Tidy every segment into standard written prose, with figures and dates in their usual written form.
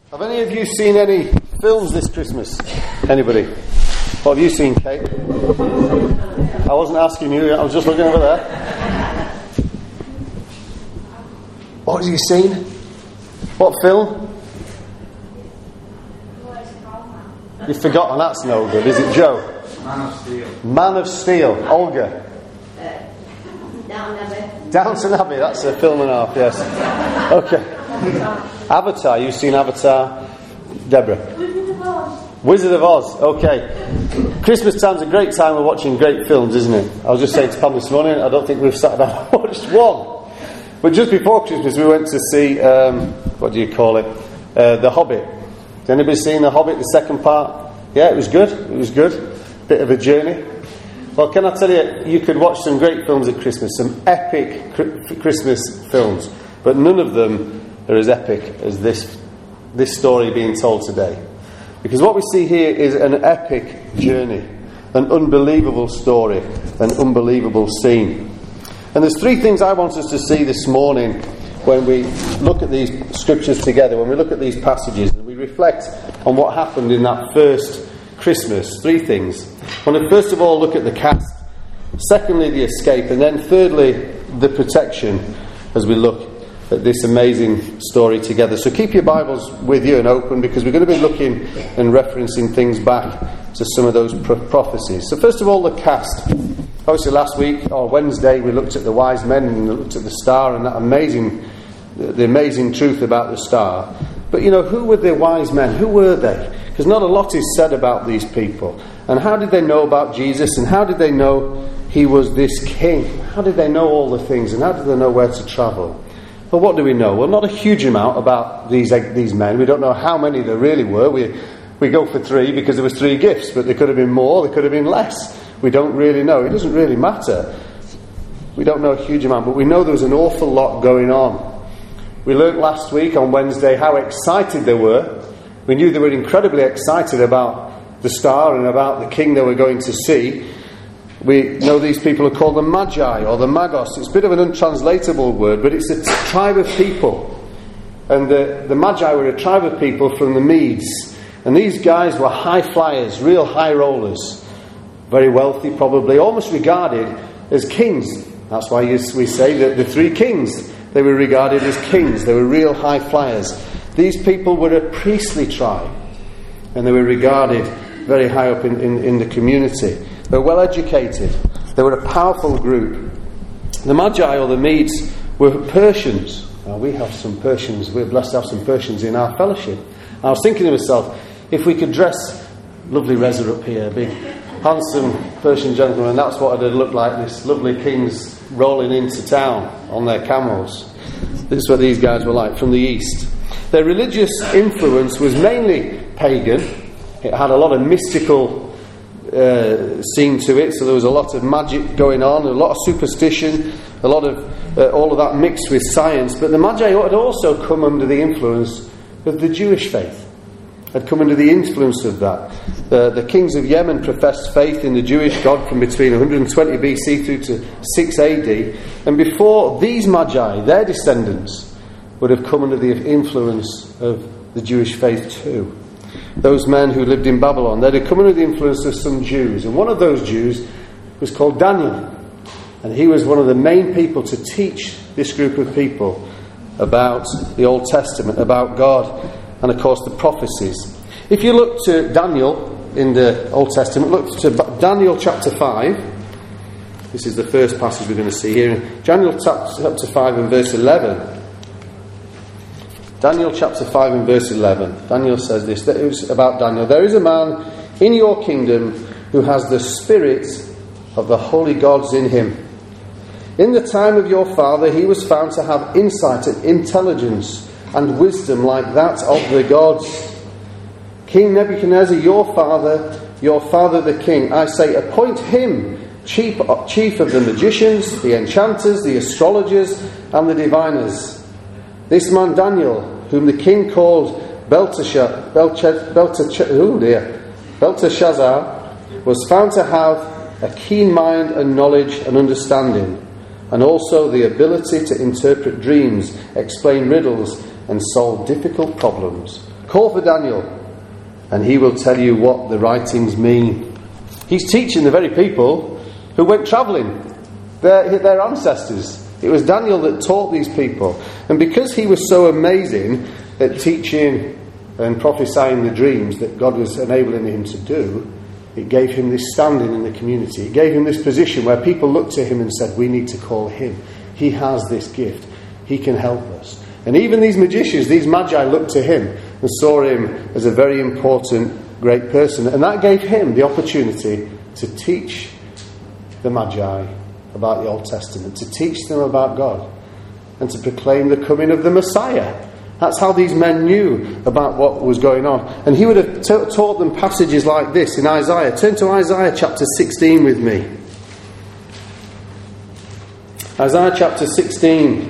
Have any of you seen any films this Christmas? Anybody? What have you seen, Kate? I wasn't asking you, I was just looking over there. What have you seen? What film? You've forgotten, that's no good, is it, Joe? Man of Steel. Man of Steel. Olga? Downton Abbey. Downton Abbey, that's a film and a half, yes. Okay. Avatar, you've seen Avatar? Deborah? Wizard of Oz. Wizard of Oz, okay. Christmas time's a great time of watching great films, isn't it? I was just saying to Pam this morning, I don't think we've sat down and watched one. But just before Christmas we went to see, what do you call it? The Hobbit. Has anybody seen The Hobbit, the second part? Yeah, it was good. It was good. Bit of a journey. Well, can I tell you, you could watch some great films at Christmas, some epic Christmas films, but none of them are as epic as this story being told today. Because what we see here is an epic journey, an unbelievable story, an unbelievable scene. And there's three things I want us to see this morning when we look at these scriptures together, when we look at these passages and we reflect on what happened in that first Christmas. Three things. I want to first of all look at the cast, secondly the escape, and then thirdly the protection as we look at this amazing story together. So keep your Bibles with you and open, because we're going to be looking and referencing things back to some of those prophecies. So first of all, the cast. Obviously last week, or Wednesday, we looked at the wise men and looked at the star and the amazing truth about the star. But you know, who were the wise men? Who were they? Because not a lot is said about these people. And how did they know about Jesus? And how did they know he was this king? How did they know all the things? And how did they know where to travel? Well, what do we know? Well, not a huge amount about these men. We don't know how many there really were. We go for three because there was three gifts, but there could have been more, there could have been less. We don't really know. It doesn't really matter. We don't know a huge amount, but we know there was an awful lot going on. We learnt last week on Wednesday how excited they were. We knew they were incredibly excited about the star and about the king they were going to see. We know these people are called the Magi or the Magos. It's a bit of an untranslatable word, but it's a tribe of people. And the Magi were a tribe of people from the Medes. And these guys were high flyers, real high rollers. Very wealthy probably, almost regarded as kings. That's why we say that the three kings, they were regarded as kings. They were real high flyers. These people were a priestly tribe. And they were regarded very high up in the community. They were well educated. They were a powerful group. The Magi or the Medes were Persians. Now, we have some Persians. We're blessed to have some Persians in our fellowship. I was thinking to myself, if we could dress, lovely Reza up here, big, handsome Persian gentleman, that's what it'd look like, this lovely kings rolling into town on their camels. This is what these guys were like from the east. Their religious influence was mainly pagan. It had a lot of mystical scene to it, so there was a lot of magic going on, a lot of superstition, a lot of all of that mixed with science. But the Magi had also come under the influence of the Jewish faith, had come under the influence of that. The kings of Yemen professed faith in the Jewish God from between 120 BC through to 6 AD, and before these Magi, their descendants would have come under the influence of the Jewish faith too. Those men who lived in Babylon, they'd have come under the influence of some Jews. And one of those Jews was called Daniel. And he was one of the main people to teach this group of people about the Old Testament, about God, and of course the prophecies. If you look to Daniel in the Old Testament, look to Daniel chapter 5. This is the first passage we're going to see here. Daniel chapter 5 and verse 11. Daniel chapter 5 and verse 11. Daniel says this, that it was about Daniel. There is a man in your kingdom who has the spirit of the holy gods in him. In the time of your father he was found to have insight and intelligence and wisdom like that of the gods. King Nebuchadnezzar, your father the king, I say, appoint him chief of the magicians, the enchanters, the astrologers, and the diviners. This man Daniel, whom the king called Belteshazzar, was found to have a keen mind and knowledge and understanding, and also the ability to interpret dreams, explain riddles, and solve difficult problems. Call for Daniel, and he will tell you what the writings mean. He's teaching the very people who went travelling, their ancestors. It was Daniel that taught these people. And because he was so amazing at teaching and prophesying the dreams that God was enabling him to do, it gave him this standing in the community. It gave him this position where people looked to him and said, we need to call him. He has this gift. He can help us. And even these magicians, these magi, looked to him and saw him as a very important, great person. And that gave him the opportunity to teach the magi about the Old Testament, to teach them about God, and to proclaim the coming of the Messiah. That's how these men knew about what was going on. And he would have taught them passages like this in Isaiah. Turn to Isaiah chapter 16 with me. Isaiah chapter 16.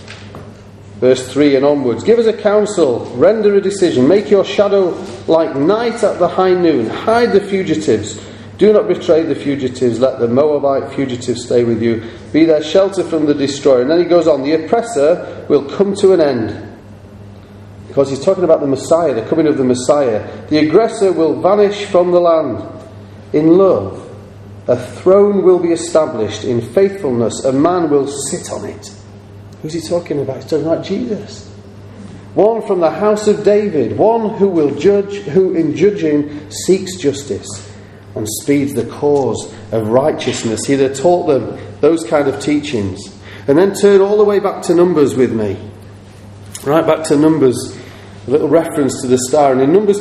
Verse 3 and onwards. Give us a counsel, render a decision, make your shadow like night at the high noon, hide the fugitives, do not betray the fugitives, let the Moabite fugitives stay with you, be their shelter from the destroyer. And then he goes on, the oppressor will come to an end, because he's talking about the Messiah, the coming of the Messiah. The aggressor will vanish from the land. In love, a throne will be established, in faithfulness a man will sit on it. Who's he talking about? He's talking about Jesus. One from the house of David, one who will judge, who in judging seeks justice and speeds the cause of righteousness. He'd have taught them those kind of teachings. And then turn all the way back to Numbers with me. Right back to Numbers, a little reference to the star. And in Numbers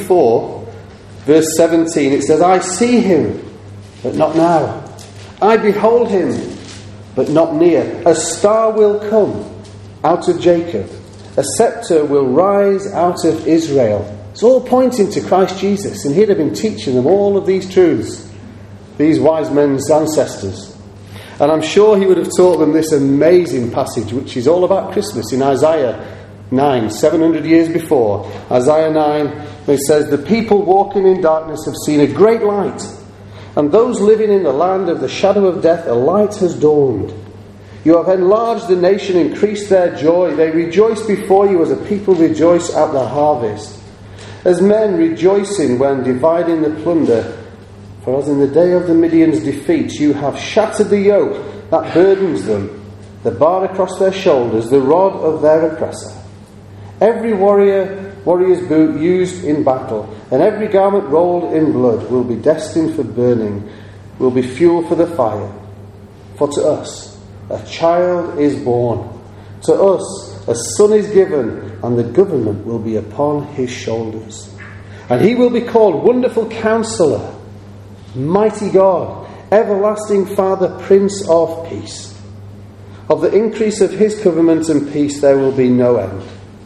24, verse 17, it says, I see him, but not now. I behold him, but not near. A star will come out of Jacob. A scepter will rise out of Israel. It's all pointing to Christ Jesus. And he'd have been teaching them all of these truths, these wise men's ancestors. And I'm sure he would have taught them this amazing passage, which is all about Christmas, in Isaiah 9, 700 years before. Isaiah 9, it says, the people walking in darkness have seen a great light. And those living in the land of the shadow of death, a light has dawned. You have enlarged the nation, increased their joy. They rejoice before you as a people rejoice at the harvest. As men rejoicing when dividing the plunder. For as in the day of the Midian's defeat, you have shattered the yoke that burdens them, the bar across their shoulders, the rod of their oppressor. Every warrior's boot used in battle, and every garment rolled in blood will be destined for burning, will be fuel for the fire. For to us a child is born, to us a son is given, and the government will be upon his shoulders. And he will be called Wonderful Counselor, Mighty God, Everlasting Father, Prince of Peace. Of the increase of his government and peace there will be no end.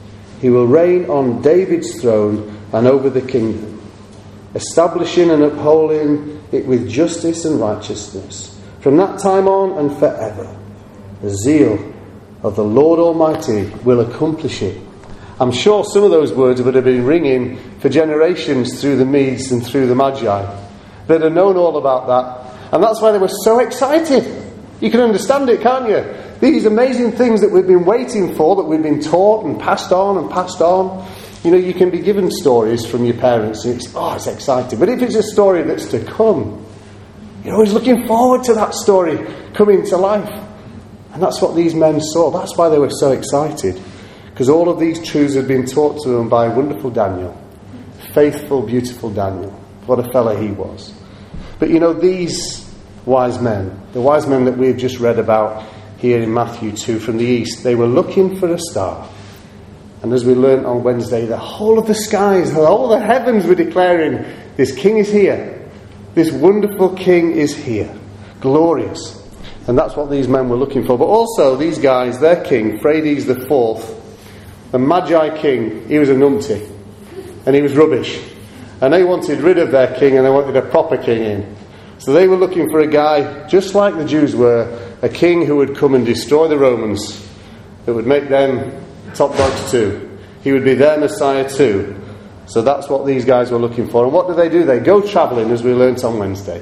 He will reign on David's throne and over the kingdom, establishing and upholding it with justice and righteousness, from that time on and forever. The zeal of the Lord Almighty will accomplish it. I'm sure some of those words would have been ringing for generations through the Medes and through the Magi. They'd have known all about that. And that's why they were so excited. You can understand it, can't you? These amazing things that we've been waiting for, that we've been taught and passed on and passed on. You know, you can be given stories from your parents and it's exciting. But if it's a story that's to come, you're always looking forward to that story coming to life. And that's what these men saw. That's why they were so excited. Because all of these truths had been taught to them by wonderful Daniel. Faithful, beautiful Daniel. What a fellow he was. But you know, these wise men, the wise men that we've just read about here in Matthew 2 from the east, they were looking for a star. And as we learnt on Wednesday, the whole of the skies, all the heavens were declaring, this king is here. This wonderful king is here. Glorious. And that's what these men were looking for. But also these guys, their king, Phrades IV, the Magi king, he was a numpty. And he was rubbish. And they wanted rid of their king and they wanted a proper king in. So they were looking for a guy, just like the Jews were, a king who would come and destroy the Romans, that would make them top dogs too. He would be their Messiah too. So that's what these guys were looking for. And what do? They go travelling, as we learnt on Wednesday.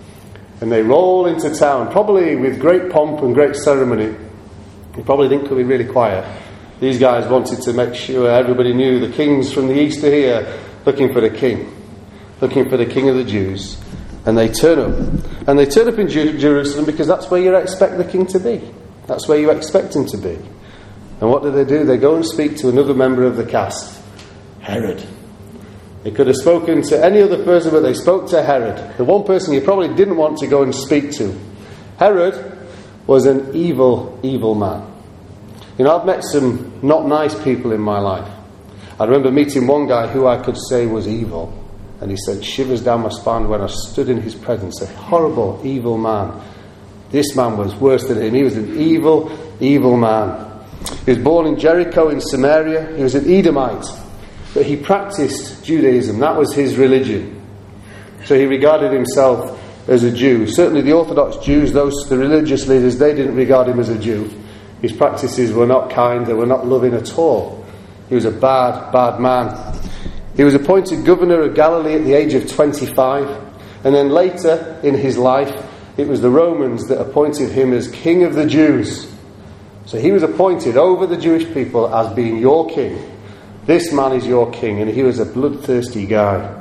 And they roll into town, probably with great pomp and great ceremony. You probably think it'll be really quiet. These guys wanted to make sure everybody knew the king's from the east are here, looking for the king of the Jews. And they turn up. And they turn up in Jerusalem because that's where you expect the king to be. That's where you expect him to be. And what do? They go and speak to another member of the cast, Herod. They could have spoken to any other person, but they spoke to Herod, the one person you probably didn't want to go and speak to. Herod was an evil, evil man. You know, I've met some not nice people in my life. I remember meeting one guy who I could say was evil, and he sent shivers down my spine when I stood in his presence. A horrible, evil man. This man was worse than him. He was an evil, evil man. He was born in Jericho in Samaria. He was an Edomite. But he practiced Judaism. That was his religion. So he regarded himself as a Jew. Certainly the Orthodox Jews, the religious leaders, they didn't regard him as a Jew. His practices were not kind. They were not loving at all. He was a bad, bad man. He was appointed governor of Galilee at the age of 25. And then later in his life, it was the Romans that appointed him as king of the Jews. So he was appointed over the Jewish people as being your king. This man is your king, and he was a bloodthirsty guy.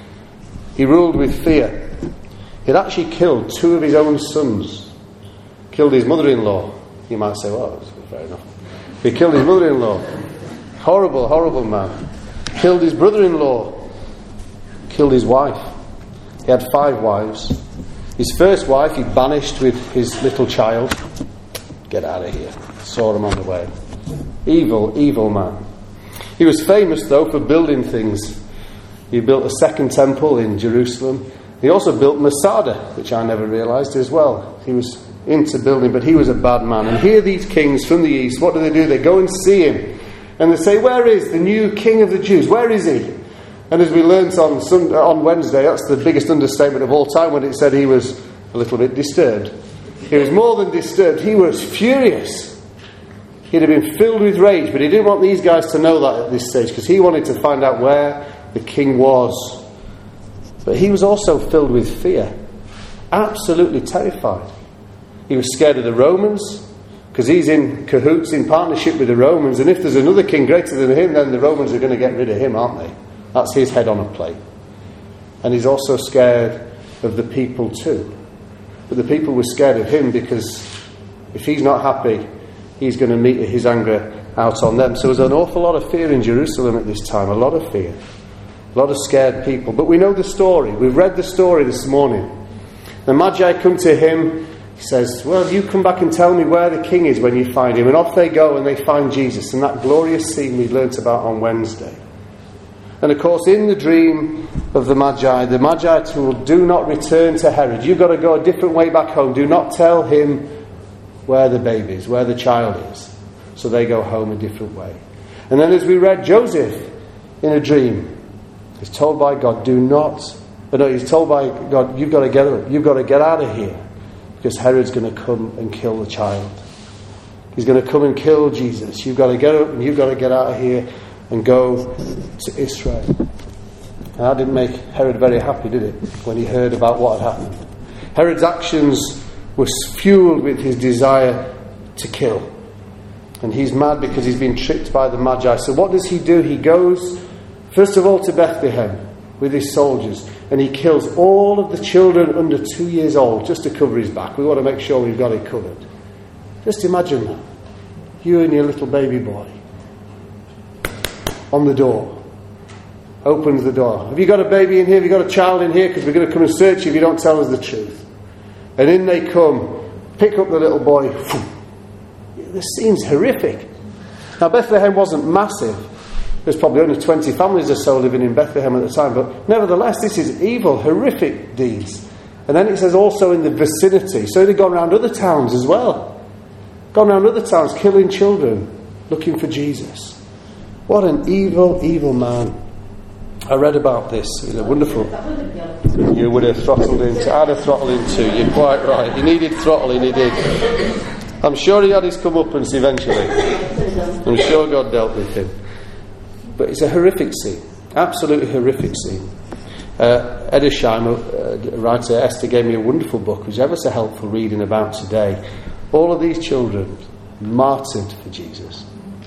He ruled with fear. He'd actually killed 2 of his own sons. Killed his mother-in-law. You might say, well, that's fair enough. He killed his mother-in-law. Horrible, horrible man. Killed his brother-in-law. Killed his wife. He had 5 wives. His first wife he banished with his little child. Get out of here. Saw him on the way. Evil, evil man. He was famous, though, for building things. He built a second temple in Jerusalem. He also built Masada, which I never realised as well. He was into building, but he was a bad man. And here these kings from the east, what do? They go and see him. And they say, where is the new king of the Jews? Where is he? And as we learnt on Wednesday, that's the biggest understatement of all time when it said he was a little bit disturbed. He was more than disturbed. He was furious. He'd have been filled with rage, but he didn't want these guys to know that at this stage because he wanted to find out where the king was. But he was also filled with fear. Absolutely terrified. He was scared of the Romans because he's in cahoots, in partnership with the Romans, and if there's another king greater than him, then the Romans are going to get rid of him, aren't they? That's his head on a plate. And he's also scared of the people too. But the people were scared of him because if he's not happy, he's going to meet his anger out on them. So there's an awful lot of fear in Jerusalem at this time. A lot of fear. A lot of scared people. But we know the story. We've read the story this morning. The Magi come to him. He says, well, you come back and tell me where the king is when you find him. And off they go and they find Jesus. And that glorious scene we learnt about on Wednesday. And of course, in the dream of the Magi told, do not return to Herod. You've got to go a different way back home. Do not tell him where the baby is, where the child is. So they go home a different way. And then as we read, Joseph in a dream is told by God, he's told by God, you've got to get up, you've got to get out of here, because Herod's going to come and kill the child. He's going to come and kill Jesus. You've got to get up and you've got to get out of here and go to Israel. And that didn't make Herod very happy, did it, when he heard about what had happened. Herod's actions was fueled with his desire to kill. And he's mad because he's been tricked by the Magi. So what does he do? He goes, first of all, to Bethlehem with his soldiers. And he kills all of the children under 2 years old just to cover his back. We want to make sure we've got it covered. Just imagine that. You and your little baby boy. On the door. Opens the door. Have you got a baby in here? Have you got a child in here? Because we're going to come and search you if you don't tell us the truth. And in they come, pick up the little boy. The scene's horrific. Now Bethlehem wasn't massive. There's probably only 20 families or so living in Bethlehem at the time. But nevertheless, this is evil, horrific deeds. And then it says also in the vicinity. So they've gone around other towns as well. Gone around other towns, killing children, looking for Jesus. What an evil, evil man. I read about this. It's a wonderful... You would have throttled him. I'd have throttled him too. You're quite right. He needed throttling, he did. I'm sure he had his comeuppance eventually. I'm sure God dealt with him. But it's a horrific scene. Absolutely horrific scene. Edersheim, writer Esther, gave me a wonderful book, which is ever so helpful reading about today. All of these children martyred for Jesus.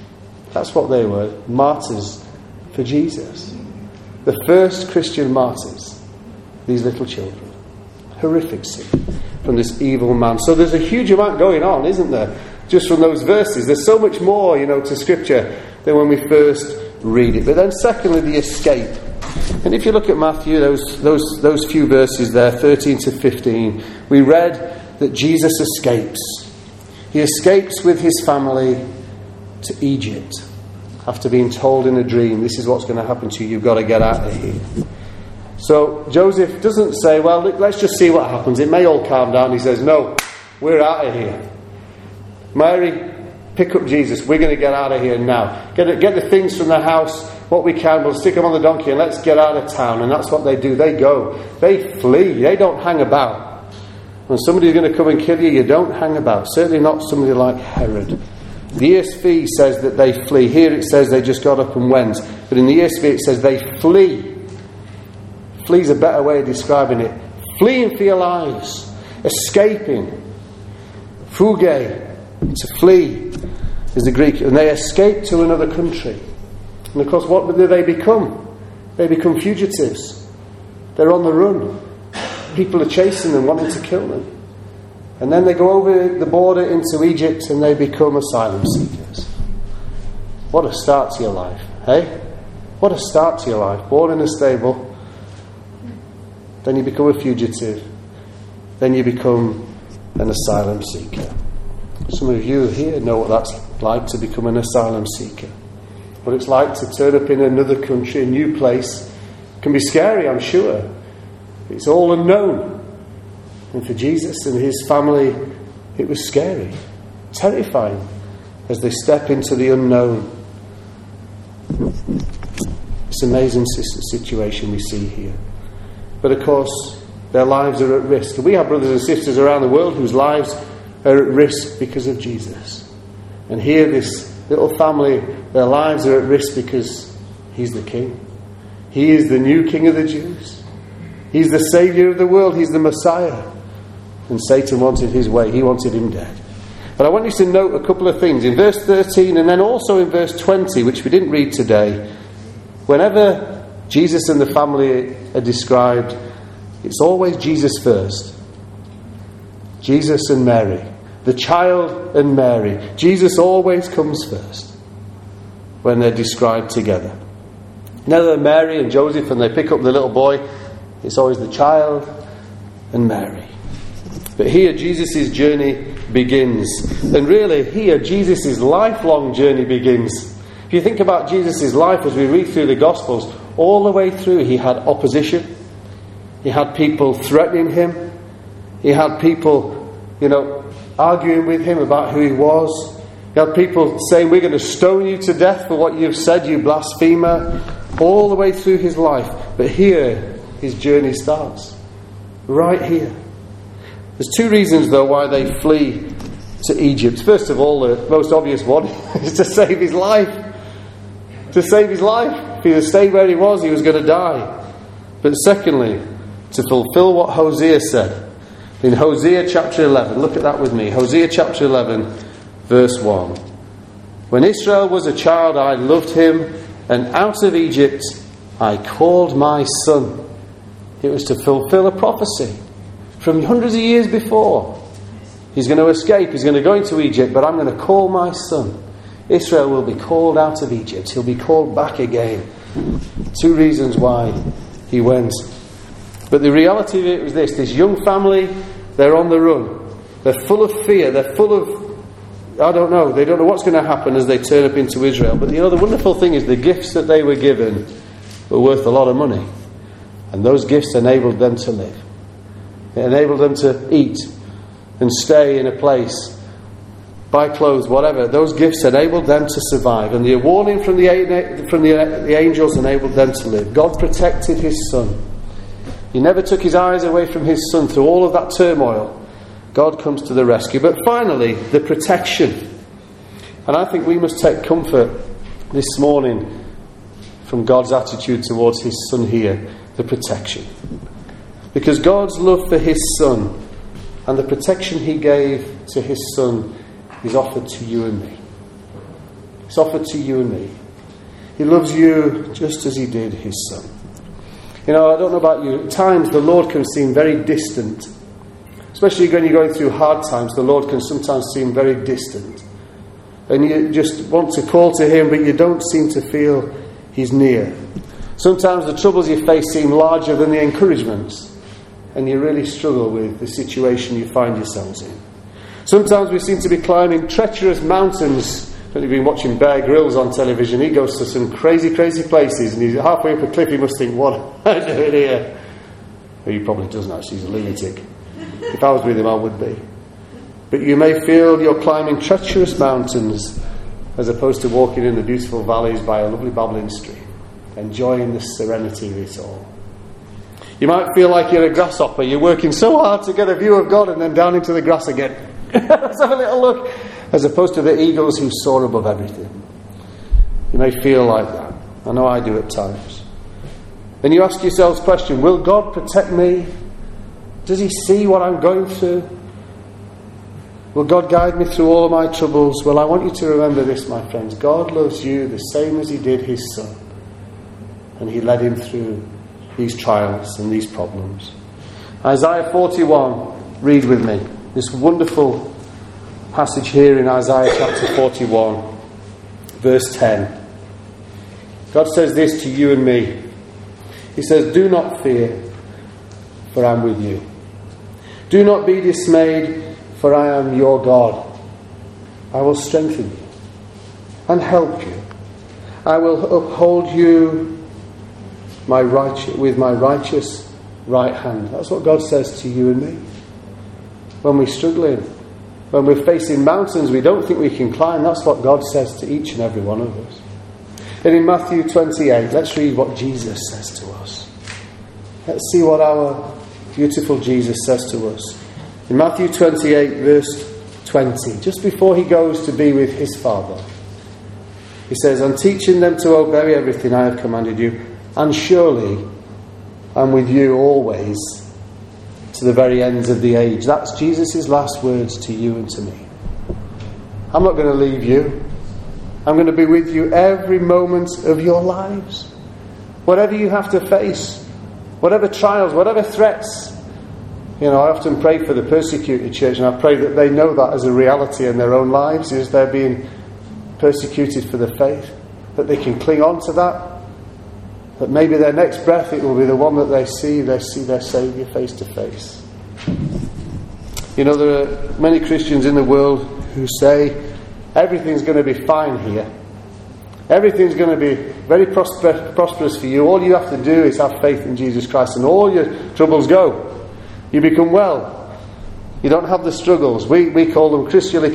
That's what they were, martyrs for Jesus. The first Christian martyrs, these little children. Horrific sin from this evil man. So there's a huge amount going on, isn't there? Just from those verses. There's so much more, to Scripture than when we first read it. But then secondly, the escape. And if you look at Matthew, those few verses there, 13 to 15, we read that Jesus escapes. He escapes with his family to Egypt after being told in a dream, this is what's going to happen to you, you've got to get out of here. So Joseph doesn't say, well, let's just see what happens. It may all calm down. He says, no, we're out of here. Mary, pick up Jesus. We're going to get out of here now. Get the things from the house, what we can. We'll stick them on the donkey and let's get out of town. And that's what they do. They go. They flee. They don't hang about. When somebody's going to come and kill you, you don't hang about. Certainly not somebody like Herod. The ESV says that they flee. Here it says they just got up and went. But in the ESV it says they flee. Flee's a better way of describing it. Fleeing for your lives. Escaping. Fuge. To flee is the Greek. And they escape to another country. And of course, what do they become? They become fugitives. They're on the run. People are chasing them, wanting to kill them. And then they go over the border into Egypt and they become asylum seekers. What a start to your life, hey? What a start to your life. Born in a stable. Then you become a fugitive. Then you become an asylum seeker. Some of you here know what that's like to become an asylum seeker. What it's like to turn up in another country, a new place. It can be scary, I'm sure. It's all unknown. And for Jesus and his family, it was scary, terrifying, as they step into the unknown. It's an amazing situation we see here. But of course, their lives are at risk. And we have brothers and sisters around the world whose lives are at risk because of Jesus. And here, this little family, their lives are at risk because he's the King. He is the new King of the Jews. He's the Saviour of the world. He's the Messiah. And Satan wanted his way. He wanted him dead. But I want you to note a couple of things. In verse 13 and then also in verse 20, which we didn't read today, whenever Jesus and the family are described, it's always Jesus first. Jesus and Mary. The child and Mary. Jesus always comes first when they're described together. Now they're Mary and Joseph and they pick up the little boy. It's always the child and Mary. But here Jesus' journey begins. And really here Jesus' lifelong journey begins. If you think about Jesus' life as we read through the Gospels, all the way through he had opposition. He had people threatening him. He had people, arguing with him about who he was. He had people saying, we're going to stone you to death for what you've said, you blasphemer. All the way through his life. But here his journey starts. Right here. There's two reasons, though, why they flee to Egypt. First of all, the most obvious one is to save his life. To save his life. If he had stayed where he was going to die. But secondly, to fulfill what Hosea said. In Hosea chapter 11, look at that with me. Hosea chapter 11, verse 1. When Israel was a child, I loved him, and out of Egypt I called my son. It was to fulfill a prophecy from hundreds of years before. He's going to escape, he's going to go into Egypt, but I'm going to call my son. Israel will be called out of Egypt. He'll be called back again. Two reasons why he went. But the reality of it was this young family, they're on the run. They're full of fear. They're full of, I don't know, they don't know what's going to happen as they turn up into Israel. But the wonderful thing is the gifts that they were given were worth a lot of money. And those gifts enabled them to live. It enabled them to eat and stay in a place, buy clothes, whatever. Those gifts enabled them to survive. And the warning from the angels enabled them to live. God protected his son. He never took his eyes away from his son through all of that turmoil. God comes to the rescue. But finally, the protection. And I think we must take comfort this morning from God's attitude towards his son here. The protection. Because God's love for his son and the protection he gave to his son is offered to you and me. It's offered to you and me. He loves you just as he did his son. You know, I don't know about you, at times the Lord can seem very distant. Especially when you're going through hard times, the Lord can sometimes seem very distant. And you just want to call to him, but you don't seem to feel he's near. Sometimes the troubles you face seem larger than the encouragements, and you really struggle with the situation you find yourselves in. Sometimes we seem to be climbing treacherous mountains. When you've been watching Bear Grylls on television, he goes to some crazy, crazy places, and he's halfway up a cliff, he must think, what am I doing here? Well, he probably doesn't actually, he's a lunatic. If I was with him, I would be. But you may feel you're climbing treacherous mountains as opposed to walking in the beautiful valleys by a lovely babbling stream, enjoying the serenity of it all. You might feel like you're a grasshopper. You're working so hard to get a view of God and then down into the grass again. Let's have a little look. As opposed to the eagles who soar above everything. You may feel like that. I know I do at times. Then you ask yourselves the question, will God protect me? Does he see what I'm going through? Will God guide me through all of my troubles? Well, I want you to remember this, my friends. God loves you the same as he did his son. And he led him through these trials and these problems. Isaiah 41, read with me. This wonderful passage here in Isaiah chapter 41, verse 10. God says this to you and me. He says, do not fear, for I am with you. Do not be dismayed, for I am your God. I will strengthen you and help you. I will uphold you with my righteous right hand. That's what God says to you and me. When we're struggling, when we're facing mountains we don't think we can climb, that's what God says to each and every one of us. And in Matthew 28, let's read what Jesus says to us. Let's see what our beautiful Jesus says to us. In Matthew 28, verse 20, just before he goes to be with his Father, he says, I'm teaching them to obey everything I have commanded you, and surely I'm with you always to the very ends of the age. That's Jesus' last words to you and to me. I'm not going to leave you. I'm going to be with you every moment of your lives. Whatever you have to face, whatever trials, whatever threats. You know, I often pray for the persecuted church, and I pray that they know that as a reality in their own lives, is they're being persecuted for the faith, that they can cling on to that maybe their next breath it will be the one that they see their Saviour face to face. You know, there are many Christians in the world who say everything's going to be fine here. Everything's going to be very prosperous for you. All you have to do is have faith in Jesus Christ and all your troubles go. You become well. You don't have the struggles. We call them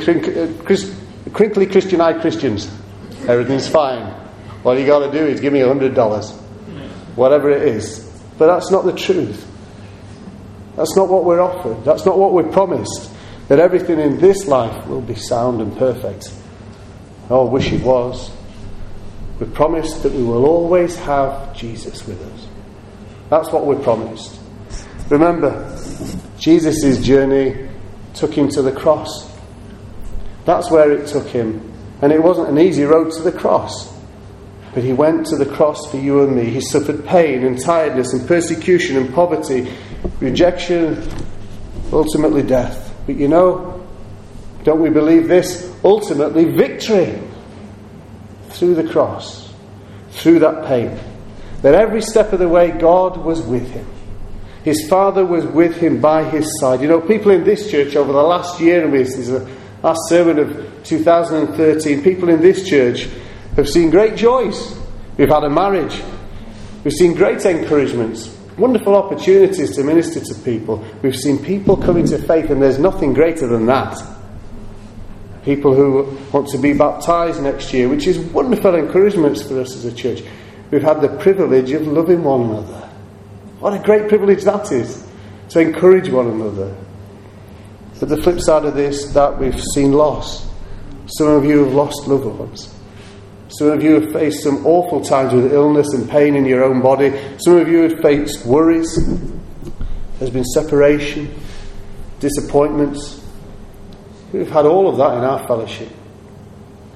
crinkly Christian-eyed Christians. Everything's fine. All you got to do is give me $100. Whatever it is. But that's not the truth. That's not what we're offered. That's not what we're promised. That everything in this life will be sound and perfect. Oh, I wish it was. We're promised that we will always have Jesus with us. That's what we're promised. Remember, Jesus' journey took him to the cross. That's where it took him. And it wasn't an easy road to the cross. But he went to the cross for you and me. He suffered pain and tiredness and persecution and poverty, rejection, ultimately death. But you know, don't we believe this? Ultimately victory through the cross, through that pain. That every step of the way God was with him. His Father was with him by his side. You know, people in this church over the last year, and this is the last sermon of 2013, people in this church have seen great joys. We've had a marriage. We've seen great encouragements, wonderful opportunities to minister to people. We've seen people come into faith, and there's nothing greater than that. People who want to be baptised next year, which is wonderful encouragements for us as a church. We've had the privilege of loving one another. What a great privilege that is, to encourage one another. But the flip side of this, that we've seen loss. Some of you have lost loved ones. Some of you have faced some awful times with illness and pain in your own body. Some of you have faced worries. There's been separation, disappointments. We've had all of that in our fellowship.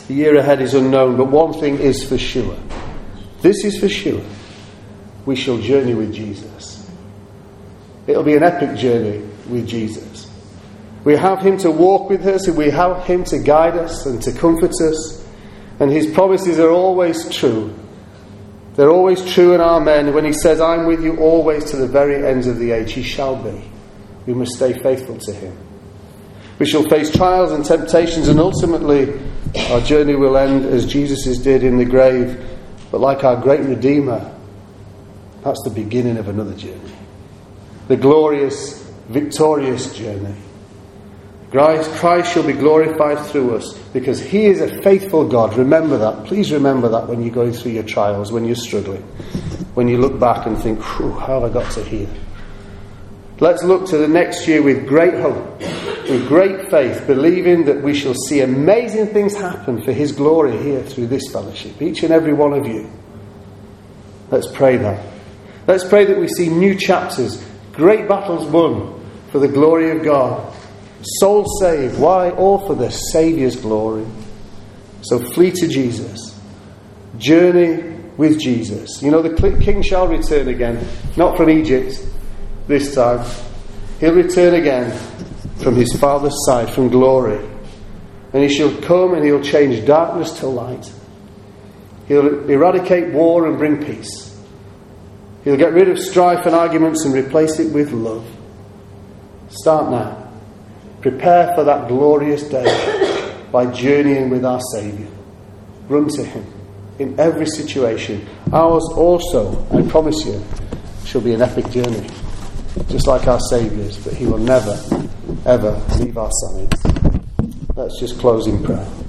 The year ahead is unknown, but one thing is for sure. This is for sure. We shall journey with Jesus. It'll be an epic journey with Jesus. We have him to walk with us, and we have him to guide us and to comfort us. And his promises are always true. They're always true and amen. When he says, I'm with you always to the very ends of the age, he shall be. We must stay faithful to him. We shall face trials and temptations, and ultimately our journey will end as Jesus' did in the grave. But like our great Redeemer, that's the beginning of another journey. The glorious, victorious journey. Christ shall be glorified through us because he is a faithful God. Remember that. Please remember that when you're going through your trials, when you're struggling. When you look back and think, how have I got to here? Let's look to the next year with great hope, with great faith, believing that we shall see amazing things happen for his glory here through this fellowship, each and every one of you. Let's pray that. Let's pray that we see new chapters, great battles won for the glory of God. Souls saved. Why? All for the Saviour's glory. So flee to Jesus. Journey with Jesus. You know, the king shall return again, not from Egypt this time. He'll return again from his Father's side, from glory. And he shall come and he'll change darkness to light. He'll eradicate war and bring peace. He'll get rid of strife and arguments and replace it with love. Start now. Prepare for that glorious day by journeying with our Saviour. Run to him in every situation. Ours also, I promise you, shall be an epic journey, just like our Saviour's, but he will never, ever leave our sides. Let's just close in prayer.